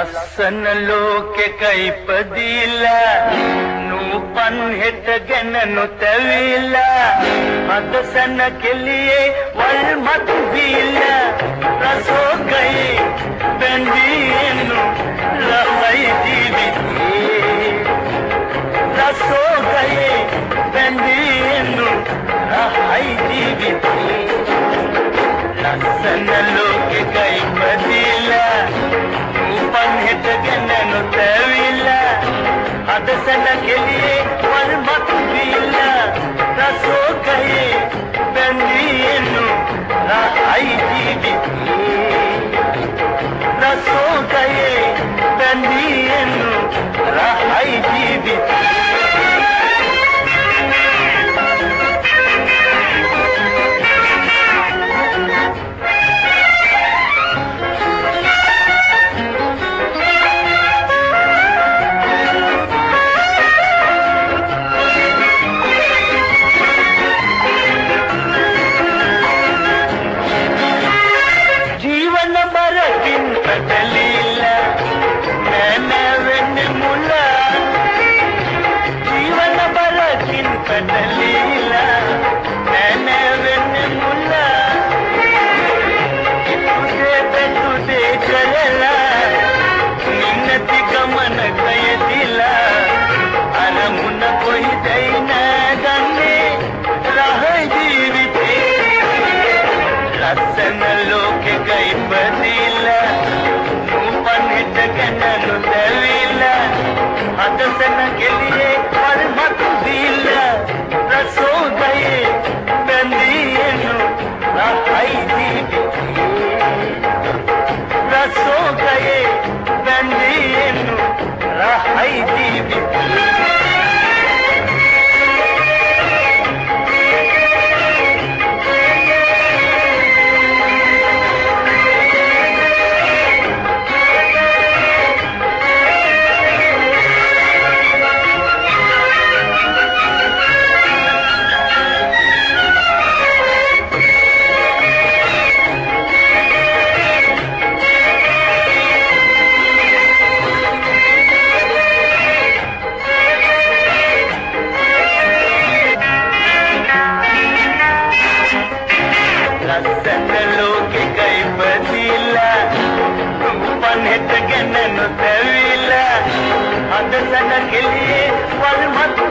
ලස්සන ලෝකෙක ඉපදීලා නූපන් හෙට ගැන නොතැවිලා අදසන කෙලියේ වල් මතු බීලා රසෝගයේ බැඳීනු රසයි ජීවිතේ රසෝගයේ බැඳීනු රසයි ජීවිතේ ලස්සන ලෝකෙක ඉපදීලා නූපන් හෙට ගැන නොතැවිලා අදසන කෙලියේ වල් මතු බීලා රසෝගයේ බැඳීනු රසයි ජීවිතේ රසෝගයේ බැඳීනු රසයි ජීවිතේ අදසන කෙලියේ වල් මතු බීලා රසෝගයේ බැඳීනු රසයි ජීවිතේ රසෝගයේ බැඳීනු රසයි ජීවිතේ අදසන කෙලියේ වල් මතු